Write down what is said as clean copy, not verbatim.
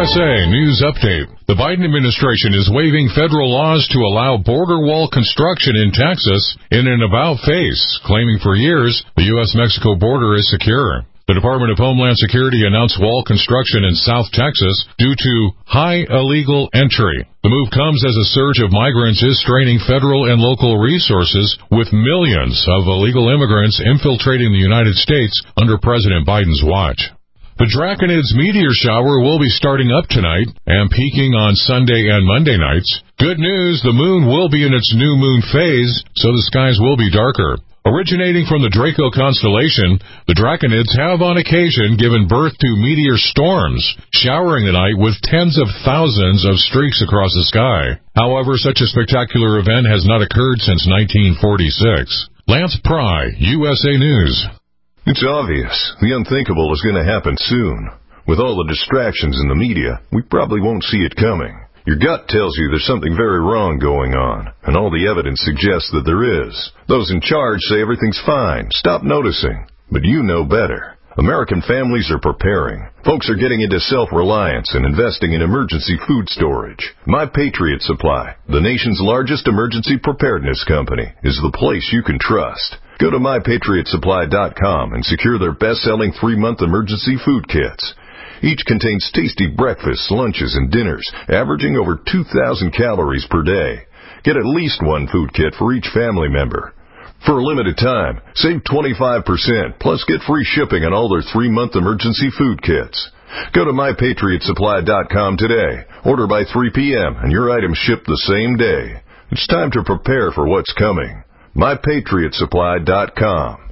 USA News Update. The Biden administration is waiving federal laws to allow border wall construction in Texas in an about-face, claiming for years the U.S.-Mexico border is secure. The Department of Homeland Security announced wall construction in South Texas due to high illegal entry. The move comes as a surge of migrants is straining federal and local resources, with millions of illegal immigrants infiltrating the United States under President Biden's watch. The Draconids meteor shower will be starting up tonight and peaking on Sunday and Monday nights. Good news, the moon will be in its new moon phase, so the skies will be darker. Originating from the Draco constellation, the Draconids have on occasion given birth to meteor storms, showering the night with tens of thousands of streaks across the sky. However, such a spectacular event has not occurred since 1946. Lance Pry, USA News. It's obvious. The unthinkable is going to happen soon. With all the distractions in the media, we probably won't see it coming. Your gut tells you there's something very wrong going on, and all the evidence suggests that there is. Those in charge say everything's fine. Stop noticing. But you know better. American families are preparing. Folks are getting into self-reliance and investing in emergency food storage. My Patriot Supply, the nation's largest emergency preparedness company, is the place you can trust. Go to MyPatriotSupply.com and secure their best-selling 3-month emergency food kits. Each contains tasty breakfasts, lunches, and dinners, averaging over 2,000 calories per day. Get at least one food kit for each family member. For a limited time, save 25%, plus get free shipping on all their 3-month emergency food kits. Go to MyPatriotSupply.com today. Order by 3 p.m. and your items ship the same day. It's time to prepare for what's coming. MyPatriotSupply.com.